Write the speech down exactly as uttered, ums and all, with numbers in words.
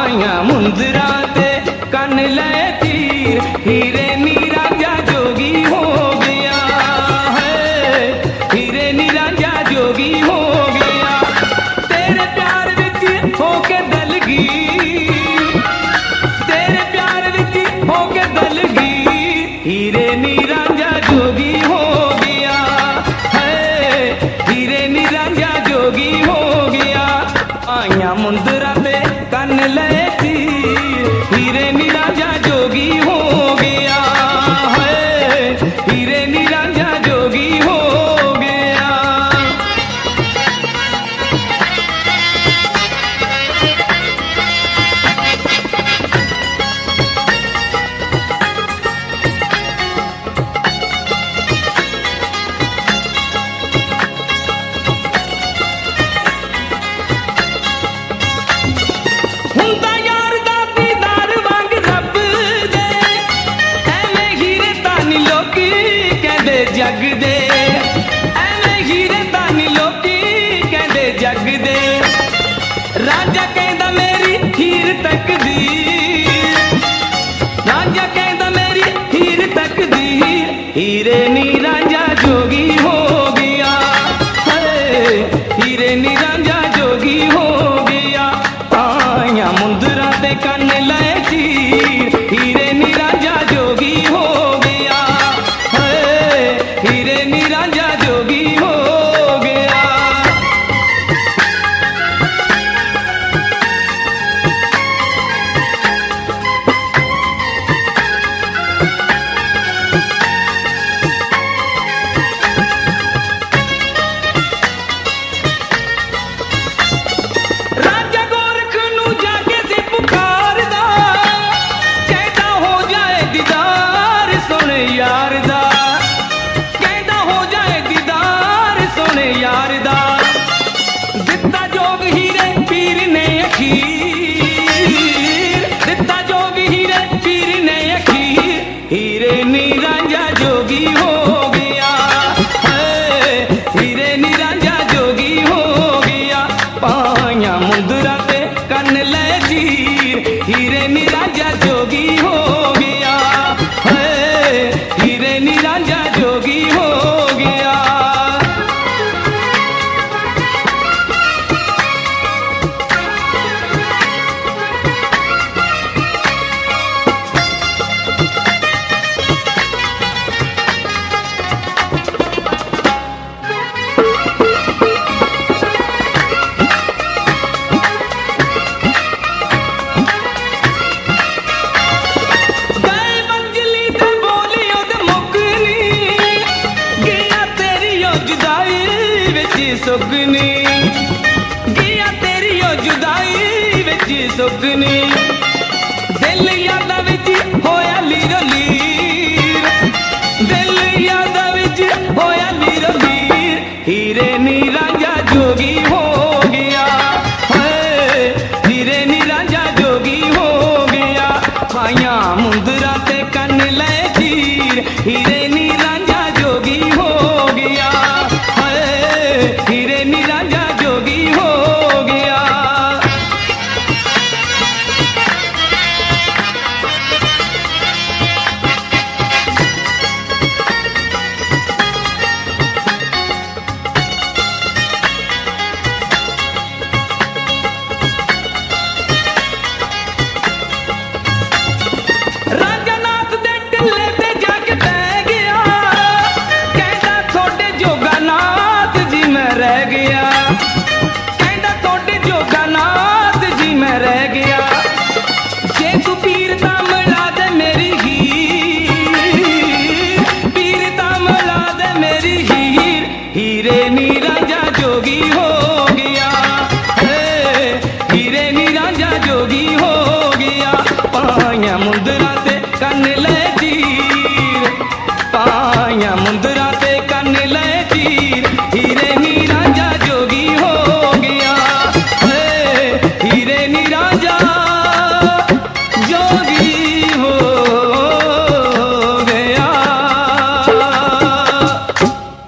आया मुंदरा ते कन ले तीर, हीरे नी रांझा जोगी हो गया है, हीरे नी रांझा जोगी हो गया। तेरे प्यार विच होके दलगीर, तेरे प्यार विच होके दलगीर, हीरे नी रांझा जोगी हो गया है, हीरे नी रांझा जोगी हो गया। आया मुंदरा ते कन ले तीर, हीरे नी रांझा जोगी हो गया है, हीरे नी रांझा जोगी हो गया। हुंदा यार दा दीदार वांग रब दे, एवें हीरे तानी लोकी कहंदे जग दे, एवें हीरे तानी लोकी कहंदे जग दे। राजा कहंदा मेरी हीर तकदीर, राजा कहंदा मेरी हीर तकदीर, हीरे नी रांझा जोगी हो गया है, हीरे नी रांझा जोगी हो गया। आया मुंदरा ते कन ले तीर, हीरे नी रांझा जोगी हो गया है, हीरे नी रांझा जोगी हो गया। राजा गोरख नू जाके से पुकारदा, कहदा हो जाए दीदार सोने यार दा, कहदा हो जाए दीदार सोने यार दा। दित्ता जोग हीरे पीर ने अखीर, दित्ता जोग हीरे पीर ने अखीर, हीरे नी रांझा जोगी हो गया है, हीरे नी रांझा जोगी हो गया। पाया मुंदरा ते कन ले तीर, हीरे नी रांझा जोगी हो गया है, हीरे नी रांझा जोगी हो गया। गए मंजली ते बोली ओद मुकनी, गया तेरी ओ जुदाई विच सुगनी, गया तेरी ओ जुदाई विच सुगनी। दिल यादां विच होया लीरो लीर, दिल यादां विच होया लीरो लीर, हीरे नी रांझा जोगी हो गया है, हीरे नी रांझा जोगी हो गया। आया मुंदरा ते कन ले तीर, हीरे नी रांझा जोगी हो गया है, हीरे नी रांझा जोगी हो गया। राजा नाथ दे टिल्ले ते जाके बह गया, कहंदा थोड़े जोगा नाथ जी मैं रह गया, कहंदा थोड़े जोगा नाथ जी मैं रह गया। जे तू पीर दा मिला दे मेरी हीर, पीर दा मिला दे मेरी हीर, हीरे नी